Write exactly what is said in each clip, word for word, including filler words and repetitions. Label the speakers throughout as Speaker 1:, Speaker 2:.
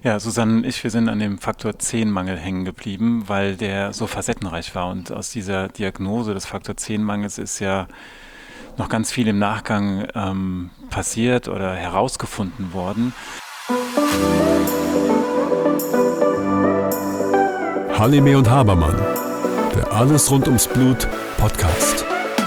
Speaker 1: Ja, Susanne und ich, wir sind an dem Faktor zehn Mangel hängen geblieben, weil der so facettenreich war. Und aus dieser Diagnose des Faktor zehn Mangels ist ja noch ganz viel im Nachgang ähm, passiert oder herausgefunden worden.
Speaker 2: Halime und Habermann, der Alles rund ums Blut Podcast.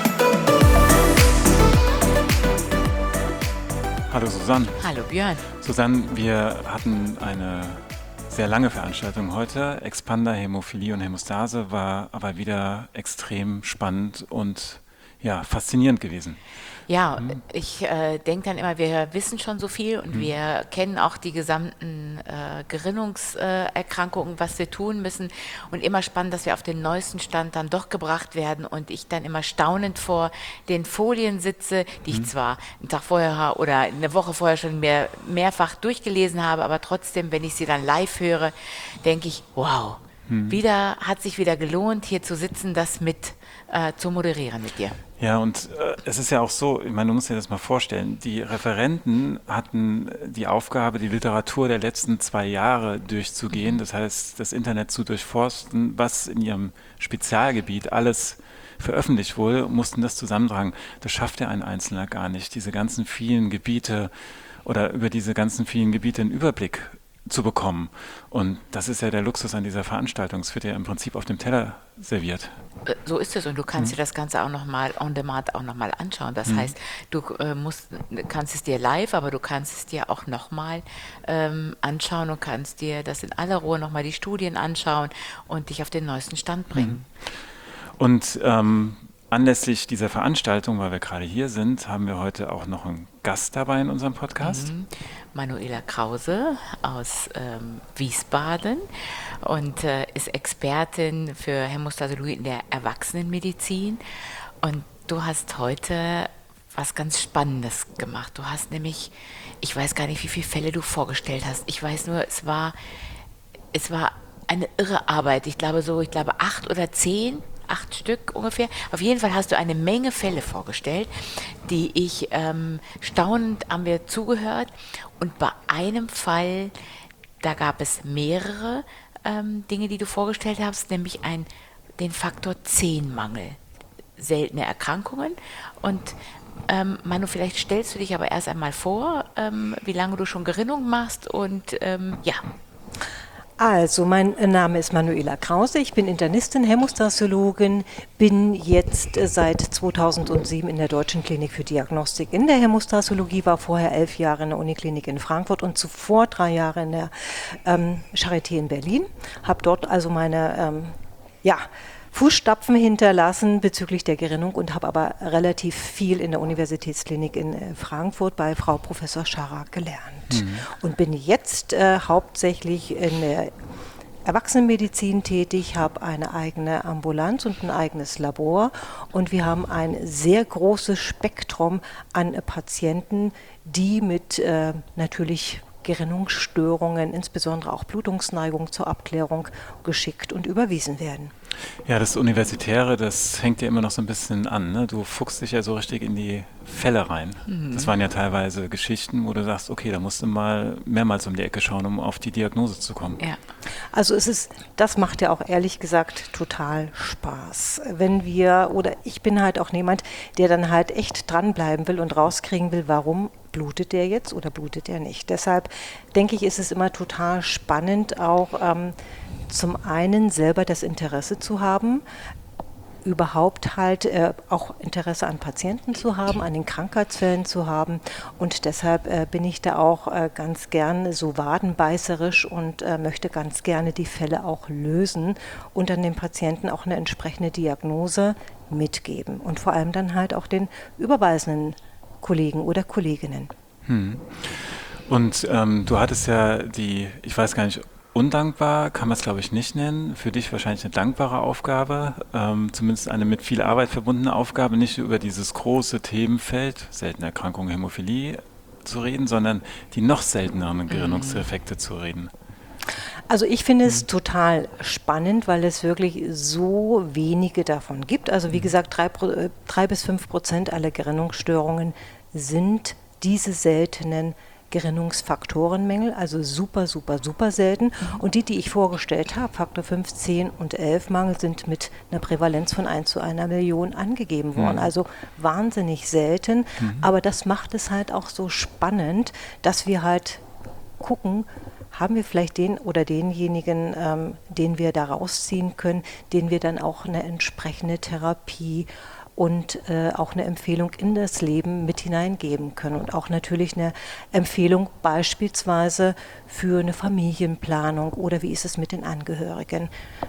Speaker 1: Hallo Susanne.
Speaker 3: Hallo Björn.
Speaker 1: Susanne, wir hatten eine sehr lange Veranstaltung heute. Expander, Hämophilie und Hämostase war aber wieder extrem spannend und ja, faszinierend gewesen.
Speaker 3: Ja, hm. ich äh, denke dann immer, wir wissen schon so viel und hm. wir kennen auch die gesamten äh, Gerinnungserkrankungen, äh, was wir tun müssen. Und immer spannend, dass wir auf den neuesten Stand dann doch gebracht werden und ich dann immer staunend vor den Folien sitze, die hm. ich zwar einen Tag vorher oder eine Woche vorher schon mehr, mehrfach durchgelesen habe, aber trotzdem, wenn ich sie dann live höre, denke ich, wow, hm. wieder hat sich wieder gelohnt, hier zu sitzen, das mit äh, zu moderieren mit dir.
Speaker 1: Ja, und äh, es ist ja auch so, ich meine, du musst dir das mal vorstellen, die Referenten hatten die Aufgabe, die Literatur der letzten zwei Jahre durchzugehen, das heißt, das Internet zu durchforsten, was in ihrem Spezialgebiet alles veröffentlicht wurde, mussten das zusammentragen. Das schafft ja ein Einzelner gar nicht, diese ganzen vielen Gebiete oder über diese ganzen vielen Gebiete einen Überblick zu bekommen. Und das ist ja der Luxus an dieser Veranstaltung. Es wird ja im Prinzip auf dem Teller serviert.
Speaker 3: So ist es und du kannst
Speaker 1: mhm.
Speaker 3: dir das Ganze auch nochmal on demand auch nochmal anschauen. Das mhm. heißt, du äh, musst, kannst es dir live, aber du kannst es dir auch nochmal ähm, anschauen und kannst dir das in aller Ruhe nochmal die Studien anschauen und dich auf den neuesten Stand bringen.
Speaker 1: Mhm. Und ähm, anlässlich dieser Veranstaltung, weil wir gerade hier sind, haben wir heute auch noch einen Gast dabei in unserem Podcast.
Speaker 3: Mhm. Manuela Krause aus ähm, Wiesbaden und äh, ist Expertin für Hämostasiologie in der Erwachsenenmedizin. Und du hast heute was ganz Spannendes gemacht. Du hast nämlich, ich weiß gar nicht, wie viele Fälle du vorgestellt hast. Ich weiß nur, es war, es war eine irre Arbeit. Ich glaube so, ich glaube acht oder zehn. Acht Stück ungefähr. Auf jeden Fall hast du eine Menge Fälle vorgestellt, die ich ähm, staunend haben wir zugehört. Und bei einem Fall, da gab es mehrere ähm, Dinge, die du vorgestellt hast, nämlich ein, den Faktor zehn Mangel. Seltene Erkrankungen. Und ähm, Manu, vielleicht stellst du dich aber erst einmal vor, ähm, wie lange du schon Gerinnung machst und ähm, ja.
Speaker 4: Also, mein Name ist Manuela Krause, ich bin Internistin, Hämostasiologin, bin jetzt seit zweitausendsieben in der Deutschen Klinik für Diagnostik in der Hämostasiologie, war vorher elf Jahre in der Uniklinik in Frankfurt und zuvor drei Jahre in der ähm, Charité in Berlin, habe dort also meine, ähm, ja, Fußstapfen hinterlassen bezüglich der Gerinnung und habe aber relativ viel in der Universitätsklinik in Frankfurt bei Frau Professor Scharak gelernt. Mhm. Und bin jetzt äh, hauptsächlich in der Erwachsenenmedizin tätig, habe eine eigene Ambulanz und ein eigenes Labor und wir haben ein sehr großes Spektrum an Patienten, die mit äh, natürlich Gerinnungsstörungen, insbesondere auch Blutungsneigung zur Abklärung geschickt und überwiesen werden.
Speaker 1: Ja, das Universitäre, das hängt ja immer noch so ein bisschen an. Ne? Du fuchst dich ja so richtig in die Fälle rein. Mhm. Das waren ja teilweise Geschichten, wo du sagst, okay, da musst du mal mehrmals um die Ecke schauen, um auf die Diagnose zu kommen.
Speaker 4: Ja. Also es ist, das macht ja auch ehrlich gesagt total Spaß. Wenn wir, oder ich bin halt auch jemand, der dann halt echt dranbleiben will und rauskriegen will, warum blutet der jetzt oder blutet der nicht. Deshalb denke ich, ist es immer total spannend, auch ähm, zum einen selber das Interesse zu haben, überhaupt halt äh, auch Interesse an Patienten zu haben, an den Krankheitsfällen zu haben und deshalb äh, bin ich da auch äh, ganz gern so wadenbeißerisch und äh, möchte ganz gerne die Fälle auch lösen und dann den Patienten auch eine entsprechende Diagnose mitgeben und vor allem dann halt auch den überweisenden Kollegen oder Kolleginnen.
Speaker 1: Hm. Und ähm, du hattest ja die, ich weiß gar nicht, undankbar kann man es glaube ich nicht nennen, für dich wahrscheinlich eine dankbare Aufgabe, ähm, zumindest eine mit viel Arbeit verbundene Aufgabe, nicht über dieses große Themenfeld, seltene Erkrankungen, Hämophilie zu reden, sondern die noch selteneren Gerinnungsdefekte mhm. zu reden.
Speaker 4: Also ich finde es mhm. total spannend, weil es wirklich so wenige davon gibt. Also wie gesagt, drei, drei bis fünf Prozent aller Gerinnungsstörungen sind diese seltenen Gerinnungsfaktorenmängel, also super, super, super selten. Und die, die ich vorgestellt habe, Faktor fünf, zehn und elf Mangel, sind mit einer Prävalenz von eins zu einer Million angegeben worden.
Speaker 1: Mhm.
Speaker 4: Also wahnsinnig selten.
Speaker 1: Mhm.
Speaker 4: Aber das macht es halt auch so spannend, dass wir halt gucken, haben wir vielleicht den oder denjenigen, ähm, den wir da rausziehen können, den wir dann auch eine entsprechende Therapie und äh, auch eine Empfehlung in das Leben mit hineingeben können. Und auch natürlich eine Empfehlung beispielsweise für eine Familienplanung oder wie ist es mit den Angehörigen.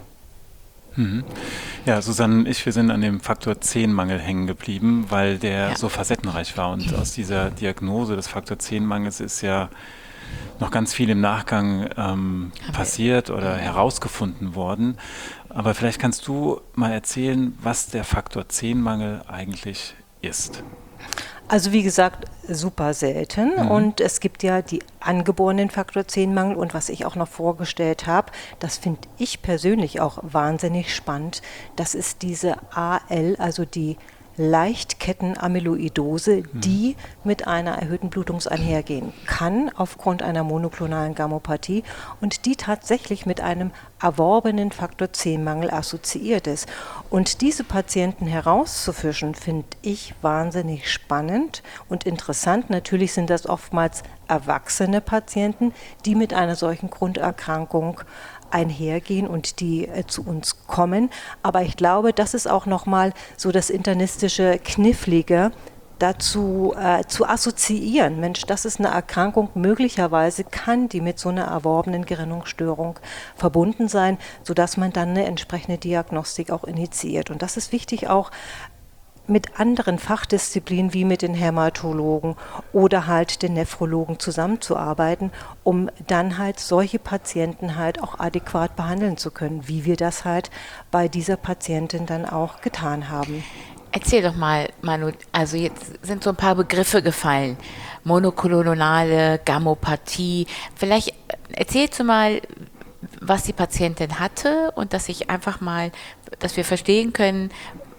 Speaker 1: Mhm. Ja, Susanne und ich, wir sind an dem Faktor zehn Mangel hängen geblieben, weil der
Speaker 3: Ja.
Speaker 1: so facettenreich war. Und aus dieser Diagnose des Faktor zehn Mangels ist ja noch ganz viel im Nachgang ähm, passiert oder herausgefunden worden. Aber vielleicht kannst du mal erzählen, was der Faktor zehn Mangel eigentlich ist.
Speaker 4: Also wie gesagt, super selten.
Speaker 1: Mhm.
Speaker 4: Und es gibt ja die angeborenen Faktor zehn Mangel. Und was ich auch noch vorgestellt habe, das finde ich persönlich auch wahnsinnig spannend, das ist diese A L, also die Leichtkettenamyloidose, die mit einer erhöhten Blutung einhergehen kann aufgrund einer monoklonalen Gammopathie und die tatsächlich mit einem erworbenen Faktor zehn Mangel assoziiert ist. Und diese Patienten herauszufischen, finde ich wahnsinnig spannend und interessant. Natürlich sind das oftmals erwachsene Patienten, die mit einer solchen Grunderkrankung einhergehen und die äh, zu uns kommen. Aber ich glaube, das ist auch nochmal so das internistische Knifflige, dazu äh, zu assoziieren. Mensch, das ist eine Erkrankung, möglicherweise kann die mit so einer erworbenen Gerinnungsstörung verbunden sein, sodass man dann eine entsprechende Diagnostik auch initiiert. Und das ist wichtig auch mit anderen Fachdisziplinen wie mit den Hämatologen oder halt den Nephrologen zusammenzuarbeiten, um dann halt solche Patienten halt auch adäquat behandeln zu können, wie wir das halt bei dieser Patientin dann auch getan haben.
Speaker 3: Erzähl doch mal, Manu, also jetzt sind so ein paar Begriffe gefallen. Monoklonale Gammopathie. Vielleicht erzählst du mal, was die Patientin hatte und dass ich einfach mal, dass wir verstehen können,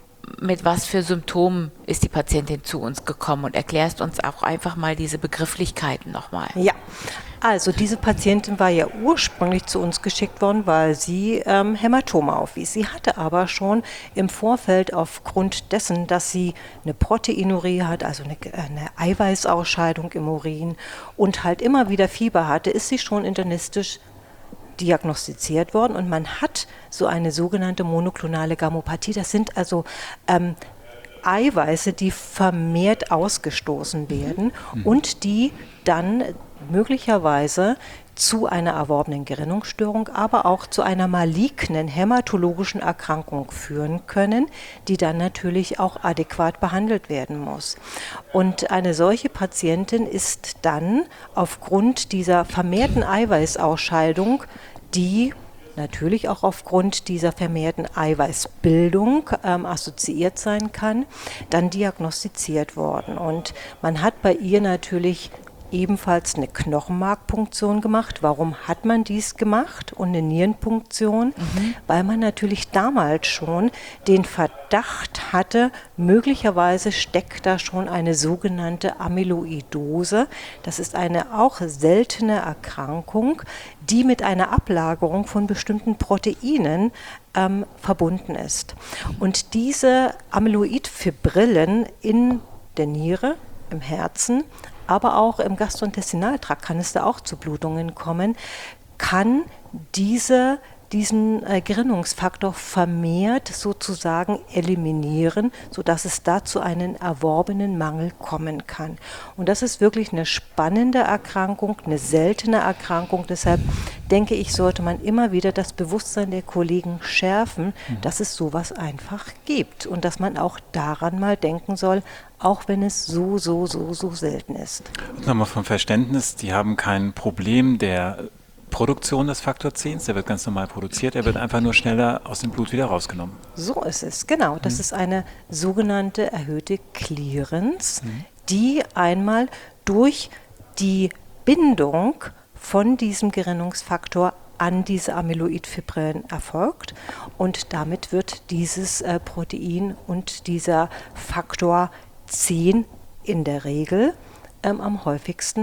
Speaker 3: mit was für Symptomen ist die Patientin zu uns gekommen und erklärst uns auch einfach mal diese Begrifflichkeiten nochmal.
Speaker 4: Ja, also diese Patientin war ja ursprünglich zu uns geschickt worden, weil sie ähm, Hämatome aufwies. Sie hatte aber schon im Vorfeld aufgrund dessen, dass sie eine Proteinurie hat, also eine, eine Eiweißausscheidung im Urin und halt immer wieder Fieber hatte, ist sie schon internistisch diagnostiziert worden und man hat so eine sogenannte monoklonale Gammopathie. Das sind also ähm, Eiweiße, die vermehrt ausgestoßen werden mhm. und die dann möglicherweise zu einer erworbenen Gerinnungsstörung, aber auch zu einer malignen hämatologischen Erkrankung führen können, die dann natürlich auch adäquat behandelt werden muss. Und eine solche Patientin ist dann aufgrund dieser vermehrten Eiweißausscheidung, die natürlich auch aufgrund dieser vermehrten Eiweißbildung ähm, assoziiert sein kann, dann diagnostiziert worden. Und man hat bei ihr natürlich ebenfalls eine Knochenmarkpunktion gemacht. Warum hat man dies gemacht? Und eine Nierenpunktion, mhm. weil man natürlich damals schon den Verdacht hatte, möglicherweise steckt da schon eine sogenannte Amyloidose. Das ist eine auch seltene Erkrankung, die mit einer Ablagerung von bestimmten Proteinen ähm, verbunden ist. Und diese Amyloidfibrillen in der Niere, im Herzen, aber auch im Gastrointestinaltrakt kann es da auch zu Blutungen kommen, kann diese, diesen äh, Gerinnungsfaktor vermehrt sozusagen eliminieren, sodass es da zu einem erworbenen Mangel kommen kann. Und das ist wirklich eine spannende Erkrankung, eine seltene Erkrankung. Deshalb denke ich, sollte man immer wieder das Bewusstsein der Kollegen schärfen, mhm. dass es sowas einfach gibt und dass man auch daran mal denken soll, auch wenn es so, so, so, so selten ist.
Speaker 1: Und nochmal vom Verständnis, die haben kein Problem der Produktion des Faktor zehn, der wird ganz normal produziert, er wird einfach nur schneller aus dem Blut wieder rausgenommen.
Speaker 4: So ist es, genau. Das mhm. ist eine sogenannte erhöhte Clearance, mhm. die einmal durch die Bindung von diesem Gerinnungsfaktor an diese Amyloidfibrillen erfolgt und damit wird dieses äh, Protein und dieser Faktor zehn in der Regel ähm, am häufigsten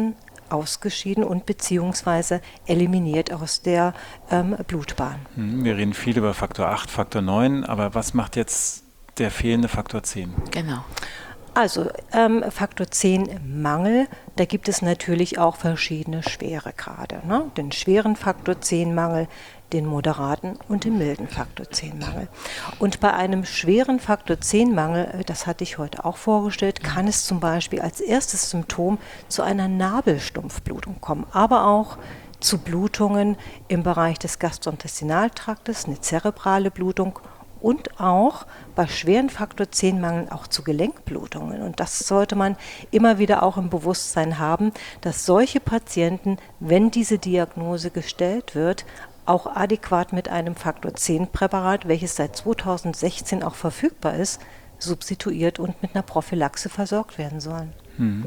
Speaker 4: ausgeschieden und beziehungsweise eliminiert aus der ähm, Blutbahn.
Speaker 1: Wir reden viel über Faktor acht, Faktor neun, aber was macht jetzt der fehlende Faktor zehn?
Speaker 3: Genau.
Speaker 4: Also ähm, Faktor zehn Mangel, da gibt es natürlich auch verschiedene Schweregrade. Ne? Den schweren Faktor zehn Mangel, den moderaten und den milden Faktor zehn Mangel. Und bei einem schweren Faktor zehn Mangel, das hatte ich heute auch vorgestellt, kann es zum Beispiel als erstes Symptom zu einer Nabelstumpfblutung kommen, aber auch zu Blutungen im Bereich des Gastrointestinaltraktes, eine zerebrale Blutung und auch bei schweren Faktor zehn Mangel auch zu Gelenkblutungen. Und das sollte man immer wieder auch im Bewusstsein haben, dass solche Patienten, wenn diese Diagnose gestellt wird, auch adäquat mit einem Faktor zehn Präparat, welches seit zweitausendsechzehn auch verfügbar ist, substituiert und mit einer Prophylaxe versorgt werden sollen.
Speaker 1: Hm.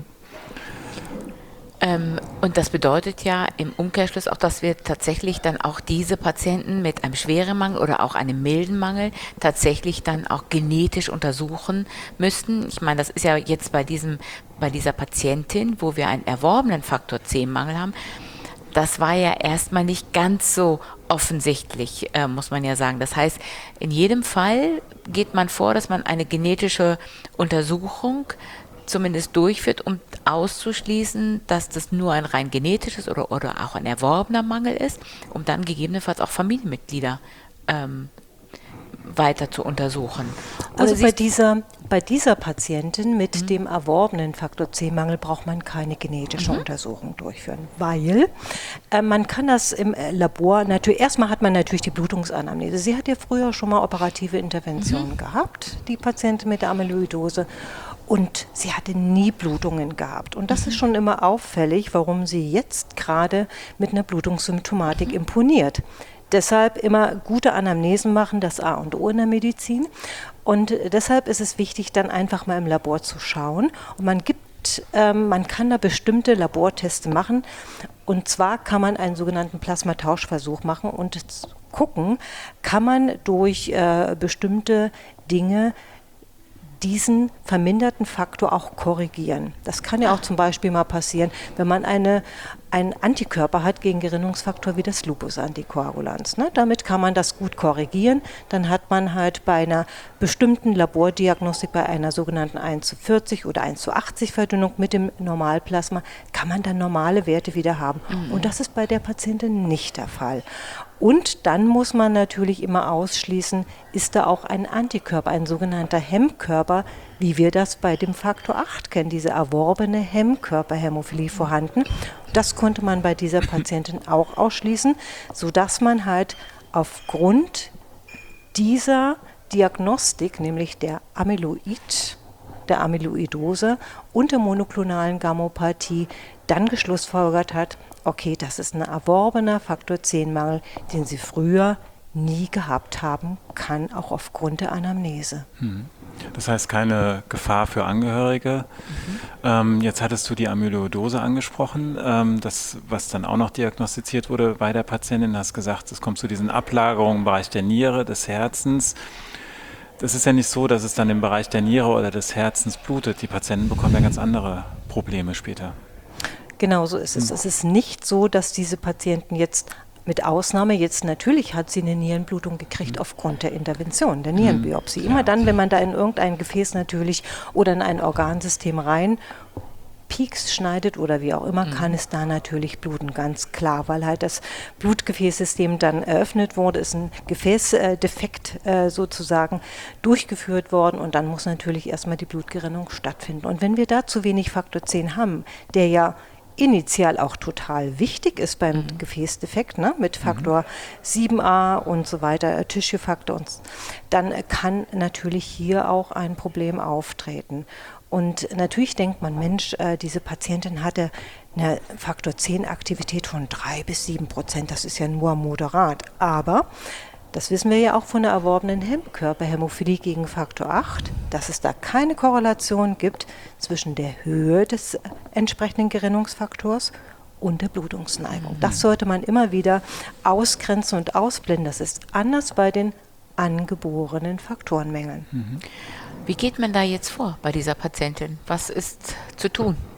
Speaker 3: Ähm, und das bedeutet ja im Umkehrschluss auch, dass wir tatsächlich dann auch diese Patienten mit einem schweren Mangel oder auch einem milden Mangel tatsächlich dann auch genetisch untersuchen müssten. Ich meine, das ist ja jetzt bei diesem, bei dieser Patientin, wo wir einen erworbenen Faktor zehn Mangel haben, das war ja erstmal nicht ganz so offensichtlich, äh, muss man ja sagen. Das heißt, in jedem Fall geht man vor, dass man eine genetische Untersuchung zumindest durchführt, um auszuschließen, dass das nur ein rein genetisches oder, oder auch ein erworbener Mangel ist, um dann gegebenenfalls auch Familienmitglieder ähm, weiter zu untersuchen. Oder
Speaker 4: Also bei dieser, bei dieser Patientin mit mhm. dem erworbenen Faktor zehn Mangel braucht man keine genetische mhm. Untersuchung durchführen, weil äh, man kann das im Labor, natürlich, erstmal hat man natürlich die Blutungsanamnese. Sie hat ja früher schon mal operative Interventionen mhm. gehabt, die Patientin mit der Amyloidose. Und sie hatte nie Blutungen gehabt. Und das mhm. ist schon immer auffällig, warum sie jetzt gerade mit einer Blutungssymptomatik mhm. imponiert. Deshalb immer gute Anamnesen machen, das A und O in der Medizin. Und deshalb ist es wichtig, dann einfach mal im Labor zu schauen. Und man gibt, ähm, man kann da bestimmte Labortests machen. Und zwar kann man einen sogenannten Plasmatauschversuch machen und gucken, kann man durch äh, bestimmte Dinge diesen verminderten Faktor auch korrigieren. Das kann ja auch zum Beispiel mal passieren, wenn man eine, einen Antikörper hat gegen Gerinnungsfaktor wie das Lupus-Antikoagulanz. Ne? Damit kann man das gut korrigieren. Dann hat man halt bei einer bestimmten Labordiagnostik, bei einer sogenannten eins zu vierzig oder eins zu achtzig Verdünnung mit dem Normalplasma, kann man dann normale Werte wieder haben. Mhm. Und das ist bei der Patientin nicht der Fall. Und dann muss man natürlich immer ausschließen, ist da auch ein Antikörper, ein sogenannter Hemmkörper, wie wir das bei dem Faktor acht kennen, diese erworbene Hemmkörperhämophilie vorhanden. Das konnte man bei dieser Patientin auch ausschließen, sodass man halt aufgrund dieser Diagnostik, nämlich der Amyloid, der Amyloidose und der monoklonalen Gammopathie, dann geschlussfolgert hat, okay, das ist ein erworbener Faktor zehn Mangel, den Sie früher nie gehabt haben, kann auch aufgrund der Anamnese.
Speaker 1: Das heißt keine Gefahr für Angehörige. Mhm. Ähm, jetzt hattest du die Amyloidose angesprochen, ähm, das, was dann auch noch diagnostiziert wurde bei der Patientin. Du hast gesagt, es kommt zu diesen Ablagerungen im Bereich der Niere, des Herzens. Das ist ja nicht so, dass es dann im Bereich der Niere oder des Herzens blutet. Die Patienten bekommen ja ganz andere Probleme später.
Speaker 4: Genau so ist es. Es ist nicht so, dass diese Patienten jetzt, mit Ausnahme jetzt natürlich hat sie eine Nierenblutung gekriegt aufgrund der Intervention, der Nierenbiopsie. Immer dann, wenn man da in irgendein Gefäß natürlich oder in ein Organsystem rein piekst, schneidet oder wie auch immer, kann es da natürlich bluten, ganz klar, weil halt das Blutgefäßsystem dann eröffnet wurde, ist ein Gefäßdefekt äh, sozusagen durchgeführt worden und dann muss natürlich erstmal die Blutgerinnung stattfinden. Und wenn wir da zu wenig Faktor zehn haben, der ja initial auch total wichtig ist beim mhm. Gefäßdefekt, ne, mit Faktor mhm. sieben a und so weiter, Tissue-Faktor, und dann kann natürlich hier auch ein Problem auftreten. Und natürlich denkt man, Mensch, äh, diese Patientin hatte eine Faktor zehn Aktivität von drei bis sieben Prozent, das ist ja nur moderat. Aber das wissen wir ja auch von der erworbenen Hemmkörperhämophilie gegen Faktor acht, dass es da keine Korrelation gibt zwischen der Höhe des entsprechenden Gerinnungsfaktors und der Blutungsneigung. Das sollte man immer wieder ausgrenzen und ausblenden. Das ist anders bei den angeborenen Faktorenmängeln.
Speaker 3: Wie geht man da jetzt vor bei dieser Patientin? Was ist zu tun?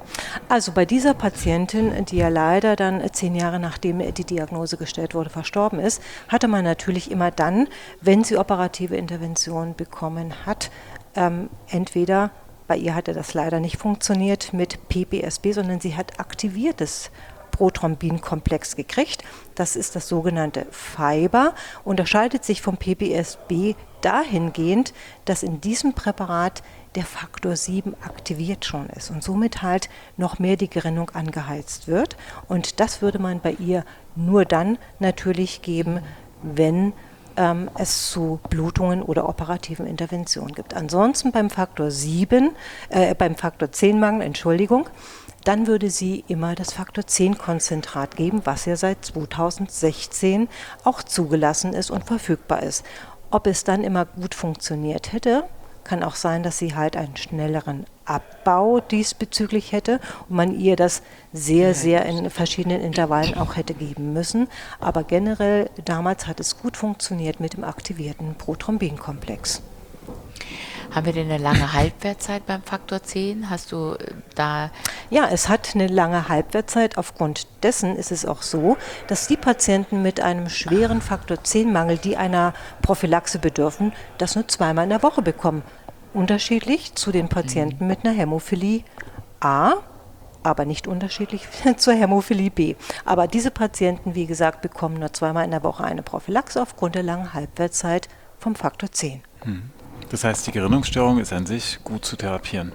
Speaker 4: Also bei dieser Patientin, die ja leider dann zehn Jahre nachdem die Diagnose gestellt wurde, verstorben ist, hatte man natürlich immer dann, wenn sie operative Intervention bekommen hat, ähm, entweder, bei ihr hatte das leider nicht funktioniert mit P P S B, sondern sie hat aktiviertes Prothrombinkomplex gekriegt. Das ist das sogenannte Fiber, unterscheidet sich vom P P S B dahingehend, dass in diesem Präparat der Faktor sieben aktiviert schon ist und somit halt noch mehr die Gerinnung angeheizt wird. Und das würde man bei ihr nur dann natürlich geben, wenn ähm, es zu Blutungen oder operativen Interventionen gibt. Ansonsten beim Faktor sieben, äh, beim Faktor zehn Mangel, Entschuldigung, dann würde sie immer das Faktor zehn Konzentrat geben, was ja seit zweitausendsechzehn auch zugelassen ist und verfügbar ist. Ob es dann immer gut funktioniert hätte, kann auch sein, dass sie halt einen schnelleren Abbau diesbezüglich hätte und man ihr das sehr, sehr in verschiedenen Intervallen auch hätte geben müssen. Aber generell, damals hat es gut funktioniert mit dem aktivierten Prothrombinkomplex.
Speaker 3: Haben wir denn eine lange Halbwertszeit beim Faktor zehn? Hast du da...
Speaker 4: Ja, es hat eine lange Halbwertszeit. Aufgrund dessen ist es auch so, dass die Patienten mit einem schweren Faktor zehn Mangel, die einer Prophylaxe bedürfen, das nur zweimal in der Woche bekommen. Unterschiedlich zu den Patienten mit einer Hämophilie A, aber nicht unterschiedlich zur Hämophilie B. Aber diese Patienten, wie gesagt, bekommen nur zweimal in der Woche eine Prophylaxe aufgrund der langen Halbwertszeit vom Faktor zehn.
Speaker 1: Hm. Das heißt, die Gerinnungsstörung ist an sich gut zu therapieren?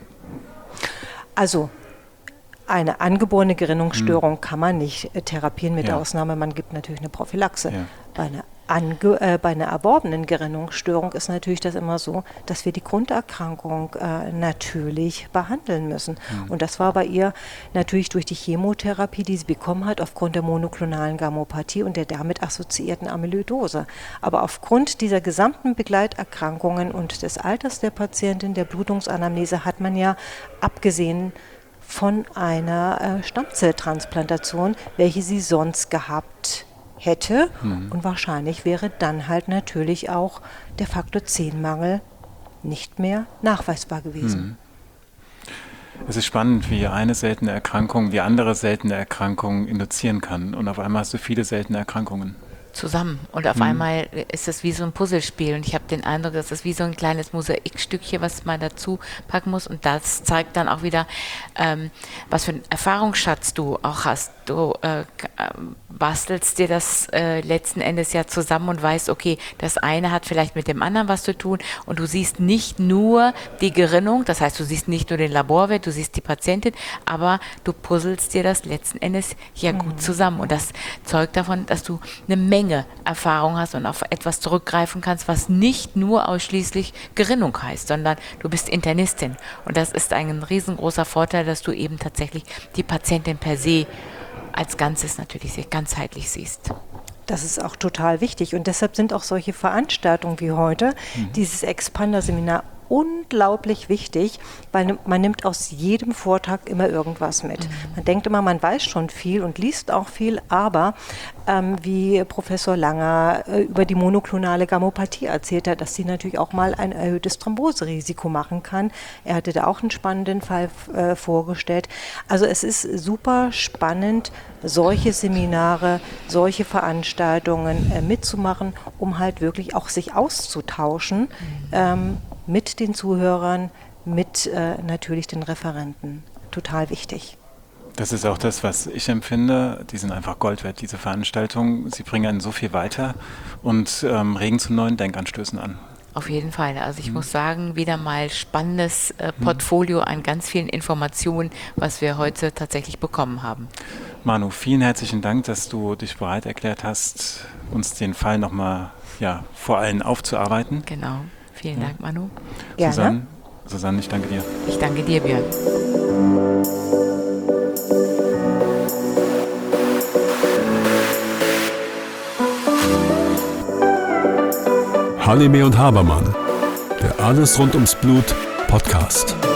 Speaker 4: Also eine angeborene Gerinnungsstörung hm. kann man nicht äh, therapieren, mit
Speaker 1: ja.
Speaker 4: der Ausnahme, man gibt natürlich eine Prophylaxe.
Speaker 1: Ja.
Speaker 4: Bei einer Ange äh, bei einer erworbenen Gerinnungsstörung ist natürlich das immer so, dass wir die Grunderkrankung äh, natürlich behandeln müssen. Mhm. Und das war bei ihr natürlich durch die Chemotherapie, die sie bekommen hat, aufgrund der monoklonalen Gammopathie und der damit assoziierten Amyloidose. Aber aufgrund dieser gesamten Begleiterkrankungen und des Alters der Patientin, der Blutungsanamnese, hat man ja abgesehen von einer äh, Stammzelltransplantation, welche sie sonst gehabt hätte. Mhm. Und wahrscheinlich wäre dann halt natürlich auch der Faktor zehn Mangel nicht mehr nachweisbar gewesen.
Speaker 1: Mhm. Es ist spannend, wie eine seltene Erkrankung die andere seltene Erkrankung induzieren kann. Und auf einmal hast du viele seltene Erkrankungen.
Speaker 3: Zusammen. Und auf mhm. einmal ist es wie so ein Puzzlespiel. Und ich habe den Eindruck, das ist wie so ein kleines Mosaikstückchen, was man dazu packen muss. Und das zeigt dann auch wieder, ähm, was für einen Erfahrungsschatz du auch hast. Du äh, bastelst dir das äh, letzten Endes ja zusammen und weißt, okay, das eine hat vielleicht mit dem anderen was zu tun. Und du siehst nicht nur die Gerinnung, das heißt, du siehst nicht nur den Laborwert, du siehst die Patientin, aber du puzzelst dir das letzten Endes ja mhm. gut zusammen. Und das zeugt davon, dass du eine Menge Erfahrung hast und auf etwas zurückgreifen kannst, was nicht nur ausschließlich Gerinnung heißt, sondern du bist Internistin. Und das ist ein riesengroßer Vorteil, dass du eben tatsächlich die Patientin per se als Ganzes natürlich sehr ganzheitlich siehst.
Speaker 4: Das ist auch total wichtig und deshalb sind auch solche Veranstaltungen wie heute, mhm. dieses Expander-Seminar, unglaublich wichtig, weil man nimmt aus jedem Vortrag immer irgendwas mit. Mhm. Man denkt immer, man weiß schon viel und liest auch viel, aber ähm, wie Professor Langer äh, über die monoklonale Gammopathie erzählt hat, dass sie natürlich auch mal ein erhöhtes Thromboserisiko machen kann. Er hatte da auch einen spannenden Fall äh, vorgestellt. Also es ist super spannend, solche Seminare, solche Veranstaltungen äh, mitzumachen, um halt wirklich auch sich auszutauschen, mhm. ähm, mit den Zuhörern, mit äh, natürlich den Referenten. Total wichtig.
Speaker 1: Das ist auch das, was ich empfinde. Die sind einfach Gold wert, diese Veranstaltungen. Sie bringen einen so viel weiter und ähm, regen zu neuen Denkanstößen an.
Speaker 3: Auf jeden Fall. Also ich mhm. muss sagen, wieder mal spannendes äh, Portfolio an ganz vielen Informationen, was wir heute tatsächlich bekommen haben.
Speaker 1: Manu, vielen herzlichen Dank, dass du dich bereit erklärt hast, uns den Fall nochmal ja, vor allen aufzuarbeiten.
Speaker 3: Genau. Vielen Dank, Manu.
Speaker 4: Gerne.
Speaker 1: Susanne, Susanne, ich danke dir.
Speaker 3: Ich danke dir, Björn.
Speaker 2: Halime und Habermann, der Alles rund ums Blut Podcast.